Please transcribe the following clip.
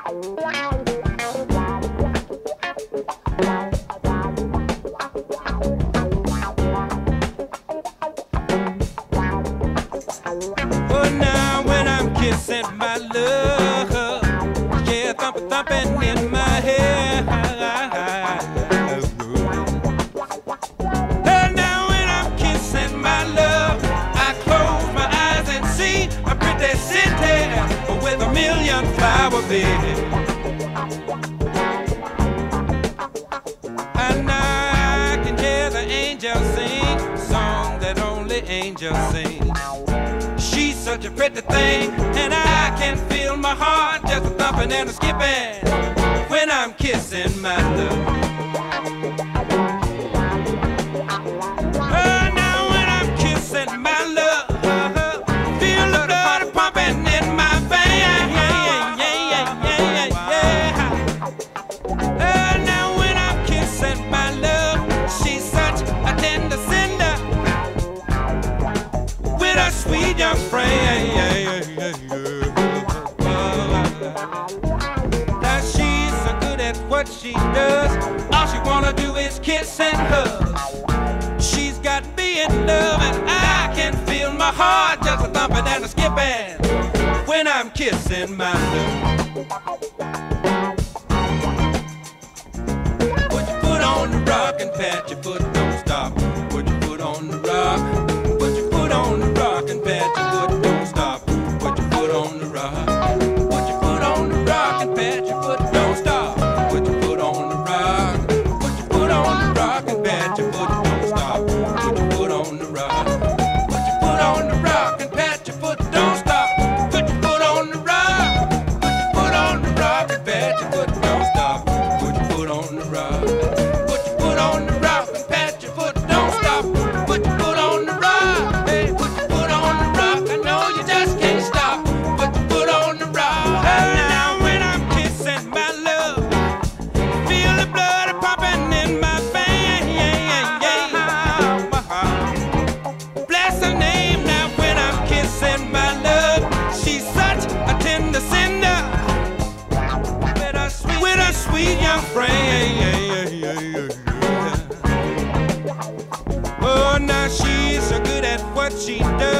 Oh, now when I'm kissing my love, yeah, thumping in my head. Oh, now when I'm kissing my love, I close my eyes and see a pretty city with a million flower beds. And I can hear the angels sing a song that only angels sing. She's such a pretty thing, and I can feel my heart just a thumping and a skipping when I'm kissing my love. Oh, now when I'm kissing my love, feel the blood pumping in my veins. Oh, now when I'm kissing my love, she's such a tender cinder with a sweet young friend. Now she's so good at what she does, all she wanna do is kiss and hug. She's got me in love, and I can feel my heart just a thumping and a skipping when I'm kissing my love. Put your foot on the rock and pat your foot, don't stop. Put your foot on the rock. Put your foot on the rock and pat your foot, don't stop. Put your foot on the rock. Put your foot on the rock and pat your foot, don't stop. Put your foot on the rock. Put your foot on the rock and pat your foot, don't stop. Put your foot on the rock. Put your foot on the rock and pat your foot, don't stop. Put your foot on the rock. Put your foot on the rock and pat your foot, don't stop. Put your foot on the rock. Put your foot on the rock and pat your foot, don't stop. Put your foot on the rock. Hey, put your foot on the rock. I know you just can't stop. Put your foot on the rock. Now when I'm kissing my love, feel the blood pumping in my veins. Bless her name now when I'm kissing my love. She's such a tender cinder with a sweet young friend. Oh, now she's so good at what she does.